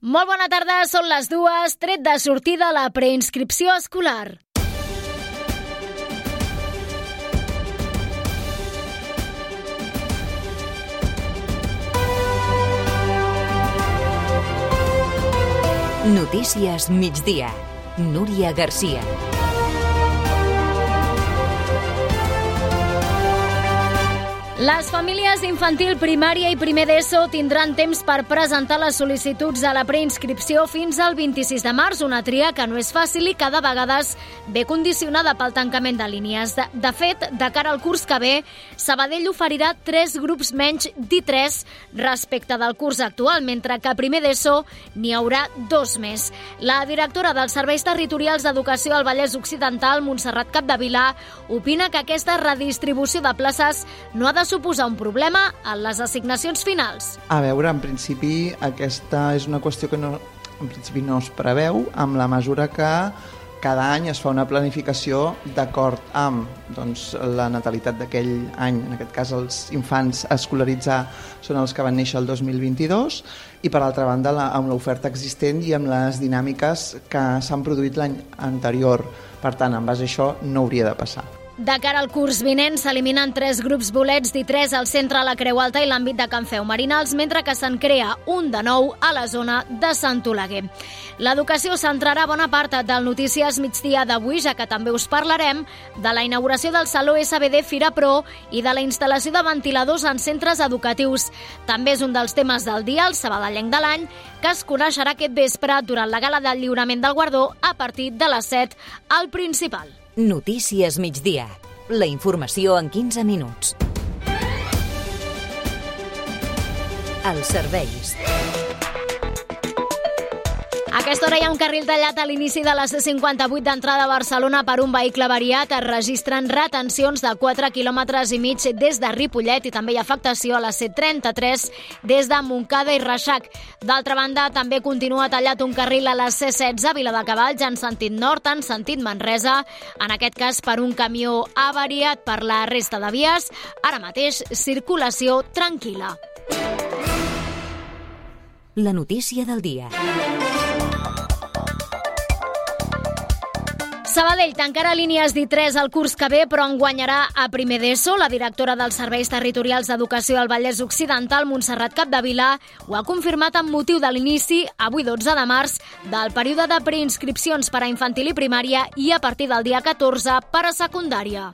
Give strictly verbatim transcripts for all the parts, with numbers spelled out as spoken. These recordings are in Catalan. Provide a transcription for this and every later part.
Molt bona tarda, són les dues, tret de sortida la preinscripció escolar. Notícies migdia. Núria Garcia. Les famílies d'infantil, primària i primer d'ESO tindran temps per presentar les sol·licituds a la preinscripció fins al vint-i-sis de març, una tria que no és fàcil i que de vegades ve condicionada pel tancament de línies. De, de fet, de cara al curs que ve, Sabadell oferirà tres grups menys d'I tres respecte del curs actual, mentre que a primer d'ESO n'hi haurà dos més. La directora dels Serveis Territorials d'Educació al Vallès Occidental, Montserrat Capdevila, opina que aquesta redistribució de places no ha de suposar un problema en les assignacions finals. A veure, en principi aquesta és una qüestió que no, en principi no es preveu, amb la mesura que cada any es fa una planificació d'acord amb doncs, la natalitat d'aquell any. En aquest cas, els infants a escolaritzar són els que van néixer el dos mil vint-i-dos i, per altra banda, la, amb l'oferta existent i amb les dinàmiques que s'han produït l'any anterior. Per tant, en base a això, no hauria de passar. De cara al curs vinent, s'eliminen tres grups bolets d'I tres al centre, a la Creu Alta i l'àmbit de Can Feu Marinals, mentre que se'n crea un de nou a la zona de Sant Oleguer. L'educació centrarà bona part del Notícies migdia d'avui, ja que també us parlarem de la inauguració del Saló S B D Fira Pro i de la instal·lació de ventiladors en centres educatius. També és un dels temes del dia, el sabadellenc de l'any, que es coneixerà aquest vespre durant la gala del lliurament del guardó a partir de les set al Principal. Notícies migdia. La informació en quinze minuts. Els serveis. A aquesta hora hi ha un carril tallat a l'inici de la C cinquanta-vuit d'entrada a Barcelona per un vehicle variat. Es registren retencions de quatre quilòmetres i mig des de Ripollet i també hi ha afectació a la C trenta-tres des de Montcada i Reixac. D'altra banda, també continua tallat un carril a la C setze a Viladecavalls en sentit nord, en sentit Manresa, en aquest cas per un camió avariat. Per la resta de vies, ara mateix circulació tranquil·la. La notícia del dia. Sabadell tancarà línies d'I tres al curs que ve, però en guanyarà a primer d'ESO. La directora dels Serveis Territorials d'Educació al Vallès Occidental, Montserrat Capdevila, ho ha confirmat amb motiu de l'inici, avui dotze de març, del període de preinscripcions per a infantil i primària i a partir del dia catorze per a secundària.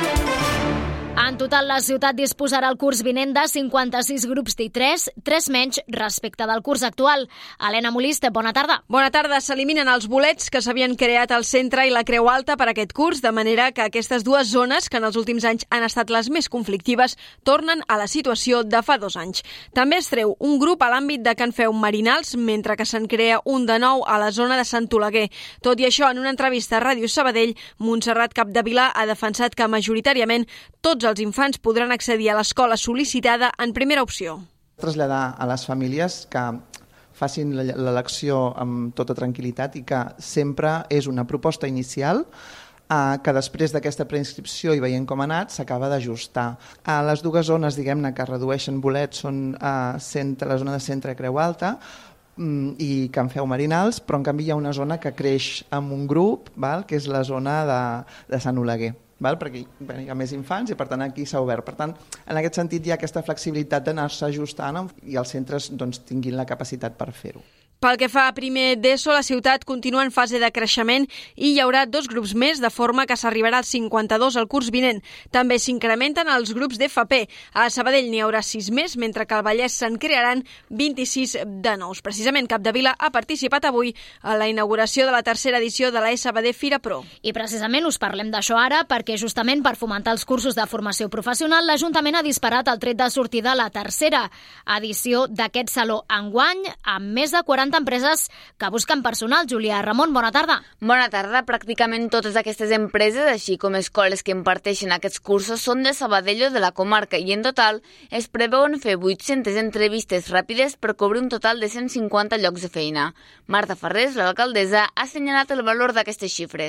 En total, la ciutat disposarà el curs vinent de cinquanta-sis grups d'I tres, tres menys respecte del curs actual. Helena Molist, bona tarda. Bona tarda. S'eliminen els bolets que s'havien creat al centre i la Creu Alta per aquest curs, de manera que aquestes dues zones, que en els últims anys han estat les més conflictives, tornen a la situació de fa dos anys. També es treu un grup a l'àmbit de Can Feu Marinals, mentre que se'n crea un de nou a la zona de Sant Oleguer. Tot i això, en una entrevista a Ràdio Sabadell, Montserrat Capdevila ha defensat que majoritàriament tots els infants podran accedir a l'escola sol·licitada en primera opció. Traslladar a les famílies que facin l'elecció amb tota tranquil·litat i que sempre és una proposta inicial que després d'aquesta preinscripció i veient com ha anat s'acaba d'ajustar. A les dues zones, diguem-ne, que redueixen bolets són a centre, la zona de centre Creu Alta i Can Feu Marinals, però en canvi hi ha una zona que creix amb un grup, val? Que és la zona de, de Sant Oleguer. Val? Perquè hi ha més infants i per tant aquí s'ha obert. Per tant, en aquest sentit hi ha aquesta flexibilitat d'anar-se ajustant i els centres doncs, tinguin la capacitat per fer-ho. Pel que fa a primer d'ESO, la ciutat continua en fase de creixement i hi haurà dos grups més, de forma que s'arribarà als cinquanta-dos al curs vinent. També s'incrementen els grups d'F P. A Sabadell n'hi haurà sis més, mentre que al Vallès se'n crearan vint-i-sis de nous. Precisament, Capdevila ha participat avui a la inauguració de la tercera edició de la S B D Fira Pro. I precisament us parlem d'això ara perquè justament per fomentar els cursos de formació professional, l'Ajuntament ha disparat el tret de sortida a la tercera edició d'aquest saló enguany, amb més de quaranta empreses que busquen personal. Júlia Ramon, bona tarda. Bona tarda. Pràcticament totes aquestes empreses, així com escoles que imparteixen aquests cursos, són de Sabadell o de la comarca i en total es preveuen fer vuit-centes entrevistes ràpides per cobrir un total de cent cinquanta llocs de feina. Marta Ferrés, l'alcaldessa, ha assenyalat el valor d'aquestes xifres.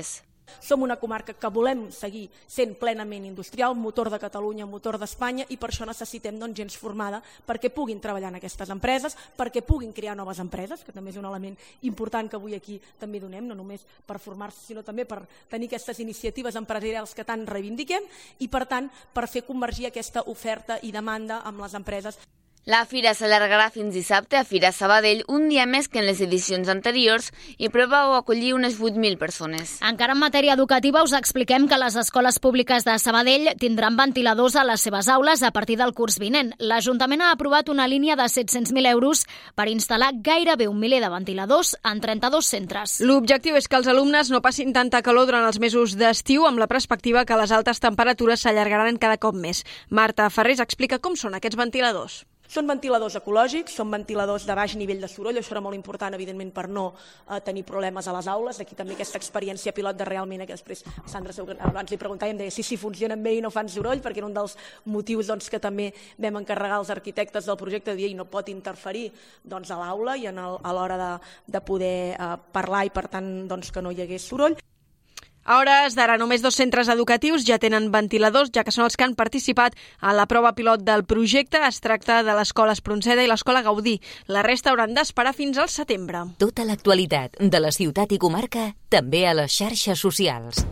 Som una comarca que volem seguir sent plenament industrial, motor de Catalunya, motor d'Espanya, i per això necessitem doncs, gent formada perquè puguin treballar en aquestes empreses, perquè puguin crear noves empreses, que també és un element important que avui aquí també donem, no només per formar-se, sinó també per tenir aquestes iniciatives empresarials que tant reivindiquem i, per tant, per fer convergir aquesta oferta i demanda amb les empreses. La fira s'allargarà fins dissabte a Fira Sabadell, un dia més que en les edicions anteriors, i preveu acollir unes vuit mil persones. Encara en matèria educativa us expliquem que les escoles públiques de Sabadell tindran ventiladors a les seves aules a partir del curs vinent. L'Ajuntament ha aprovat una línia de set-cents mil euros per instal·lar gairebé un miler de ventiladors en trenta-dos centres. L'objectiu és que els alumnes no passin tanta calor durant els mesos d'estiu, amb la perspectiva que les altes temperatures s'allargaran cada cop més. Marta Ferrés explica com són aquests ventiladors. Són ventiladors ecològics, són ventiladors de baix nivell de soroll, això era molt important, evidentment, per no eh, tenir problemes a les aules. Aquí també aquesta experiència pilot de realment, que després Sandra abans li preguntava i em deia si sí, si funcionen bé i no fan soroll, perquè era un dels motius doncs, que també vam encarregar als arquitectes del projecte de dir i no pot interferir doncs, a l'aula i en el, a l'hora de, de poder eh, parlar i, per tant, doncs, que no hi hagués soroll. A hores d'ara, només dos centres educatius ja tenen ventiladors, ja que són els que han participat a la prova pilot del projecte. Es tracta de l'Escola Espronceda i l'Escola Gaudí. La resta hauran d'esperar fins al setembre. Tota l'actualitat de la ciutat i comarca, també a les xarxes socials.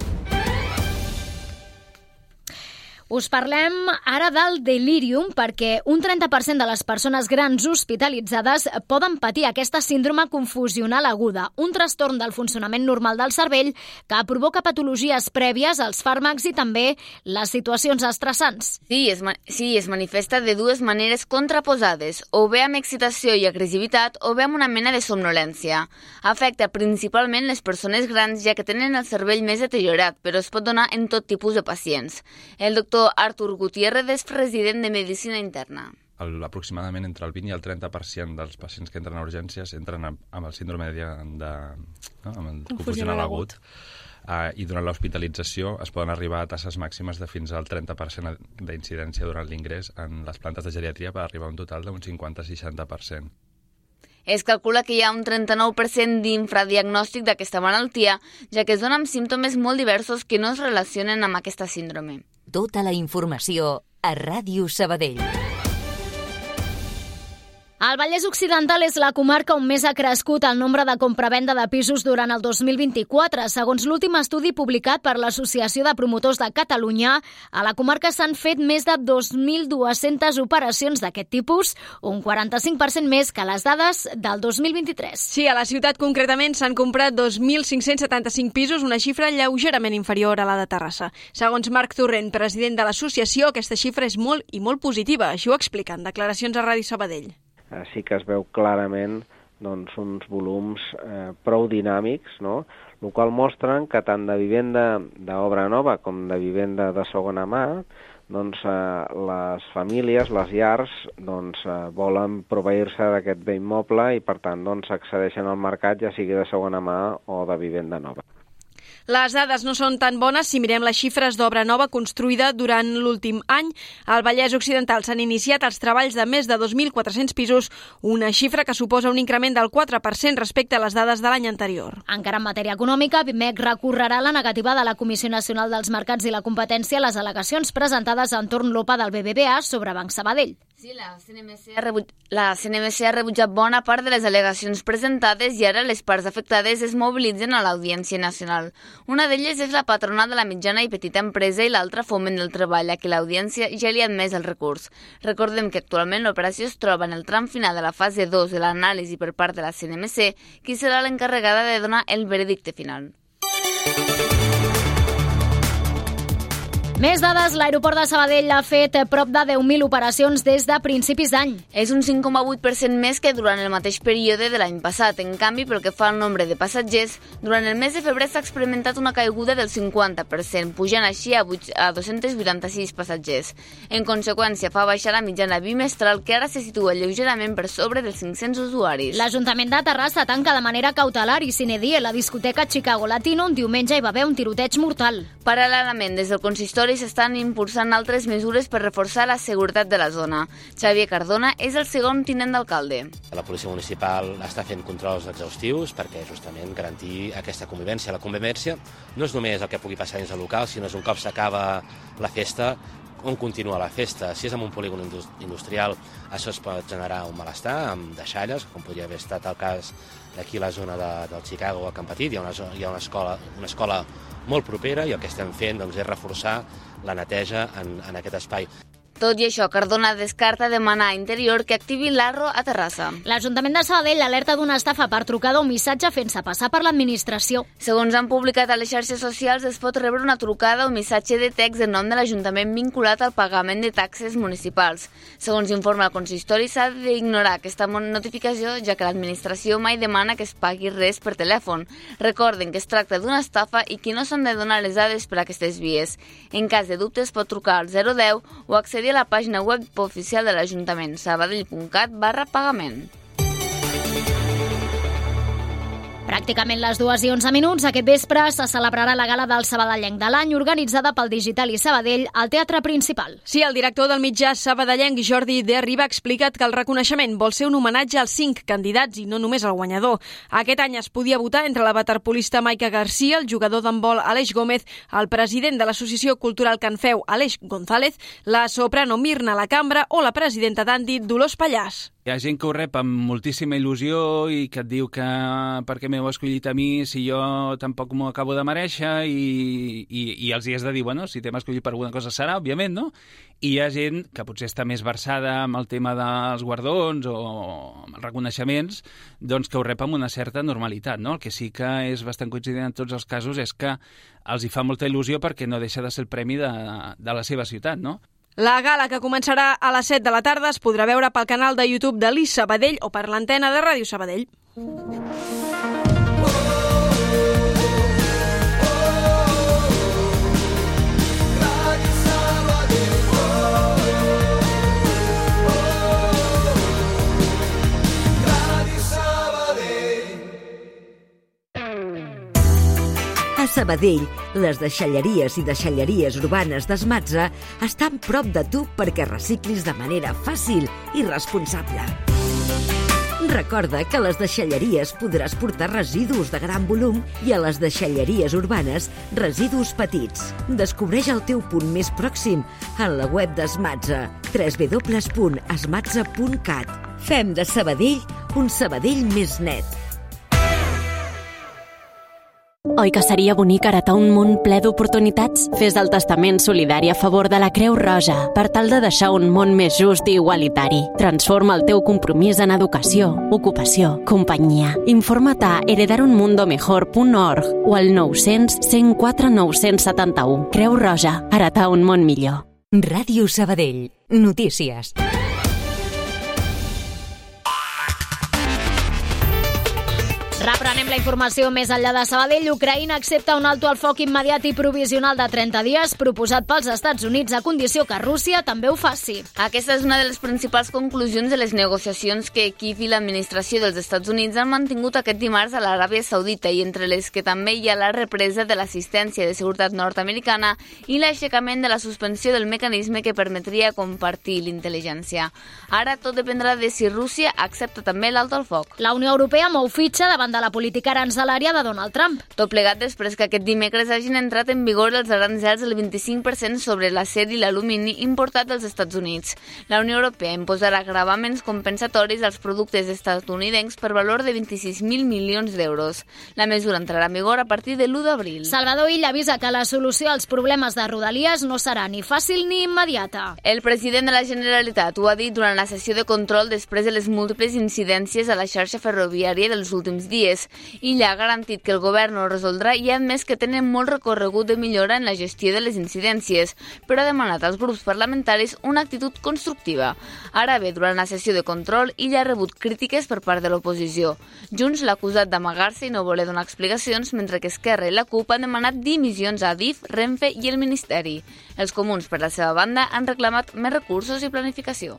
Us parlem ara del delirium perquè un trenta per cent de les persones grans hospitalitzades poden patir aquesta síndrome confusional aguda, un trastorn del funcionament normal del cervell que provoca patologies prèvies als fàrmacs i també les situacions estressants. Sí, es, sí, es manifesta de dues maneres contraposades, o bé amb excitació i agressivitat o bé amb una mena de somnolència. Afecta principalment les persones grans ja que tenen el cervell més deteriorat, però es pot donar en tot tipus de pacients. El doctor Artur Gutiérrez és president de Medicina Interna. El, aproximadament entre el vint i el trenta per cent dels pacients que entren a urgències entren amb, amb el síndrome de, de no, amb el confusional agut. Uh, I durant l'hospitalització es poden arribar a tasses màximes de fins al trenta per cent d'incidència durant l'ingrés en les plantes de geriatria per arribar a un total d'un cinquanta a seixanta per cent. Es calcula que hi ha un trenta-nou per cent d'infradiagnòstic d'aquesta malaltia, ja que es donen símptomes molt diversos que no es relacionen amb aquesta síndrome. Tota la informació a Ràdio Sabadell. El Vallès Occidental és la comarca on més ha crescut el nombre de compravenda de pisos durant el dos mil vint-i-quatre. Segons l'últim estudi publicat per l'Associació de Promotors de Catalunya, a la comarca s'han fet més de dos mil dues-centes operacions d'aquest tipus, un quaranta-cinc per cent més que les dades del dos mil vint-i-tres. Sí, a la ciutat concretament s'han comprat dos mil cinc-cents setanta-cinc pisos, una xifra lleugerament inferior a la de Terrassa. Segons Marc Torrent, president de l'associació, aquesta xifra és molt i molt positiva. Així ho explica en declaracions a Ràdio Sabadell. Sí que es veu clarament doncs, uns volums eh, prou dinàmics, no? El qual mostren que tant de vivenda d'obra nova com de vivenda de segona mà, doncs, eh, les famílies, les llars, doncs, eh, volen proveir-se d'aquest bé immoble i, per tant, doncs, accedeixen al mercat, ja sigui de segona mà o de vivenda nova. Les dades no són tan bones si mirem les xifres d'obra nova construïda durant l'últim any. Al Vallès Occidental s'han iniciat els treballs de més de dos mil quatre-cents pisos, una xifra que suposa un increment del quatre per cent respecte a les dades de l'any anterior. Encara en matèria econòmica, Pimec recorrerà la negativa de la Comissió Nacional dels Mercats i la Competència a les al·legacions presentades entorn l'O P A del B B V A sobre Banc Sabadell. Sí, la C N M C ha rebut... la C N M C ha rebutjat bona part de les al·legacions presentades i ara les parts afectades es mobilitzen a l'Audiència Nacional. Una d'elles és la patronal de la mitjana i petita empresa i l'altra Foment del Treball, a qui l'Audiència ja li ha admès el recurs. Recordem que actualment l'operació es troba en el tram final de la fase dos de l'anàlisi per part de la C N M C, qui serà l'encarregada de donar el veredicte final. Més dades, l'aeroport de Sabadell ha fet prop de deu mil operacions des de principis d'any. És un cinc coma vuit per cent més que durant el mateix període de l'any passat. En canvi, pel que fa al nombre de passatgers, durant el mes de febrer s'ha experimentat una caiguda del cinquanta per cent, pujant així a dos-cents vuitanta-sis passatgers. En conseqüència, fa baixar la mitjana bimestral, que ara se situa lleugerament per sobre dels cinc-cents usuaris. L'Ajuntament de Terrassa tanca de manera cautelar i sine die la discoteca Chicago Latino, on diumenge hi va haver un tiroteig mortal. Paral·lelament, des del consistori consistori s'estan impulsant altres mesures per reforçar la seguretat de la zona. Xavier Cardona és el segon tinent d'alcalde. La policia municipal està fent controls exhaustius perquè justament garantir aquesta convivència. La convivència no és només el que pugui passar dins el local, sinó és un cop s'acaba la festa, on continua la festa. Si és en un polígon industrial, això es pot generar un malestar amb deixalles, com podria haver estat el cas d'aquí a la zona de, del Chicago a Camp Petit. Hi ha, una, hi ha una, escola, una escola molt propera i el que estem fent doncs, és reforçar la neteja en, en aquest espai. Tot i això, Cardona descarta demanar a Interior que activi l'Arro a Terrassa. L'Ajuntament de Sabadell alerta d'una estafa per trucada o missatge fent-se passar per l'administració. Segons han publicat a les xarxes socials, es pot rebre una trucada o missatge de text en nom de l'Ajuntament vinculat al pagament de taxes municipals. Segons informa el consistori, s'ha d'ignorar aquesta notificació, ja que l'administració mai demana que es pagui res per telèfon. Recorden que es tracta d'una estafa i que no s'han de donar les dades per aquestes vies. En cas de dubtes, pot trucar al zero deu o accedir a la pàgina web oficial de l'Ajuntament, sabadell punt cat barra pagament. Pràcticament les dues i onze minuts, aquest vespre se celebrarà la gala del Sabadellenc de l'any, organitzada pel Digital i Sabadell al Teatre Principal. Sí, el director del mitjà sabadellenc, Jordi de Riba, ha explicat que el reconeixement vol ser un homenatge als cinc candidats i no només al guanyador. Aquest any es podia votar entre la waterpolista Maica García, el jugador d'handbol Aleix Gómez, el president de l'Associació Cultural Can Feu, Aleix González, la soprano Mirna Lacambra o la presidenta d'Andi, Dolors Pallàs. Hi ha gent que ho rep amb moltíssima il·lusió i que et diu que per què m'heu escollit a mi si jo tampoc m'ho acabo de mereixer i, i, i els hi has de dir, bueno, si t'hem escollit per alguna cosa serà, òbviament, no? I hi ha gent que potser està més versada amb el tema dels guardons o amb els reconeixements, doncs que ho rep amb una certa normalitat, no? El que sí que és bastant coincident en tots els casos és que els hi fa molta il·lusió perquè no deixa de ser el premi de, de la seva ciutat, no? La gala, que començarà a les set de la tarda, es podrà veure pel canal de YouTube de l'I Sabadell o per l'antena de Ràdio Sabadell. A Sabadell, les deixalleries i deixalleries urbanes d'Esmatza estan prop de tu perquè reciclis de manera fàcil i responsable. Recorda que a les deixalleries podràs portar residus de gran volum i a les deixalleries urbanes residus petits. Descobreix el teu punt més pròxim en la web d'Esmatza, w w w punt esmatza punt cat. Fem de Sabadell un Sabadell més net. Oi que seria bonic heretar un món ple d'oportunitats? Fes el testament solidari a favor de la Creu Roja per tal de deixar un món més just i igualitari. Transforma el teu compromís en educació, ocupació, companyia. Informa't a heredar un mundo mejor punt org o al nou cents cent quatre nou-cents setanta-u. Creu Roja, heretar un món millor. Ràdio Sabadell. Notícies. Reprenem la informació més enllà de Sabadell. Ucraïna accepta un alto al foc immediat i provisional de trenta dies proposat pels Estats Units a condició que Rússia també ho faci. Aquesta és una de les principals conclusions de les negociacions que Kiev i l'administració dels Estats Units han mantingut aquest dimarts a l'Aràbia Saudita i entre les que també hi ha la represa de l'assistència de seguretat nord-americana i l'aixecament de la suspensió del mecanisme que permetria compartir l'intel·ligència. Ara tot dependrà de si Rússia accepta també l'alto al foc. La Unió Europea mou fitxa davant de la política aranzelària de Donald Trump. Tot plegat després que aquest dimecres hagin entrat en vigor els aranzels del vint-i-cinc per cent sobre l'acer i l'alumini importat dels Estats Units. La Unió Europea imposarà gravaments compensatoris als productes estatunidencs per valor de vint-i-sis mil milions d'euros. La mesura entrarà en vigor a partir de l'u d'abril. Salvador Illa avisa que la solució als problemes de Rodalies no serà ni fàcil ni immediata. El president de la Generalitat ho ha dit durant la sessió de control després de les múltiples incidències a la xarxa ferroviària dels últims dies. Illa ha garantit que el govern ho resoldrà i ha admès que tenen molt recorregut de millora en la gestió de les incidències, però ha demanat als grups parlamentaris una actitud constructiva. Ara bé, durant la sessió de control, Illa ha rebut crítiques per part de l'oposició. Junts l'ha acusat d'amagar-se i no voler donar explicacions, mentre que Esquerra i la CUP han demanat dimissions a Adif, Renfe i el Ministeri. Els comuns, per la seva banda, han reclamat més recursos i planificació.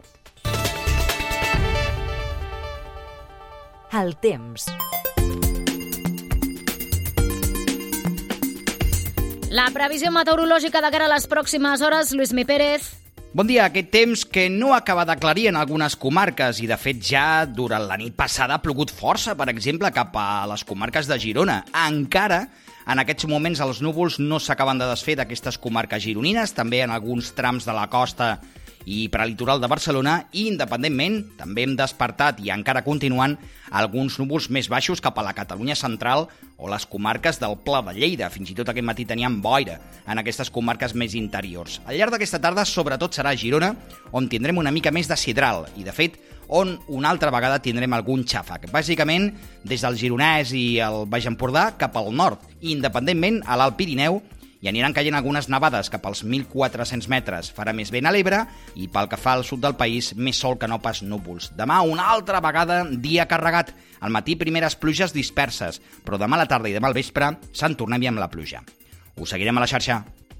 El temps. La previsió meteorològica de cara a les pròximes hores, Lluís Mi Pérez. Bon dia. Aquest temps que no acaba d'aclarir en algunes comarques i, de fet, ja durant la nit passada ha plogut força, per exemple, cap a les comarques de Girona. Encara, en aquests moments, els núvols no s'acaben de desfer d'aquestes comarques gironines, també en alguns trams de la costa i prelitoral de Barcelona, i independentment també hem despertat i encara continuant alguns núvols més baixos cap a la Catalunya central o les comarques del Pla de Lleida. Fins i tot aquest matí teníem boira en aquestes comarques més interiors. Al llarg d'aquesta tarda, sobretot serà a Girona, on tindrem una mica més de sidral i, de fet, on una altra vegada tindrem algun xàfec. Bàsicament, des del Gironès i el Baix Empordà cap al nord, i independentment a l'Alt Pirineu, i aniran caient algunes nevades cap als mil quatre-cents metres. Farà més vent a l'Ebre i, pel que fa al sud del país, més sol que no pas núvols. Demà, una altra vegada, dia carregat. Al matí, primeres pluges disperses, però demà a la tarda i demà al vespre se'n tornem amb la pluja. Us seguirem a la xarxa.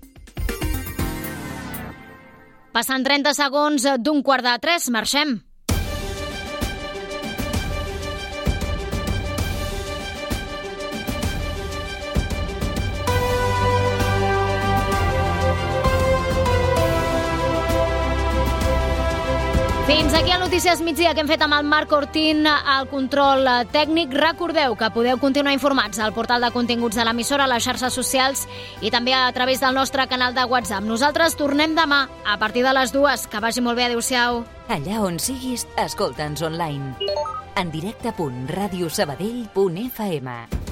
Passant trenta segons d'un quart de tres, marxem. Fins aquí el Notícies Migdia que hem fet amb el Marc Ortín al control tècnic. Recordeu que podeu continuar informats al portal de continguts de l'emissora, a les xarxes socials i també a través del nostre canal de WhatsApp. Nosaltres tornem demà a partir de les dues. Que vagi molt bé. Adéu-siau. Allà on siguis, escolta'ns online. En directe punt radiosabadell punt f m.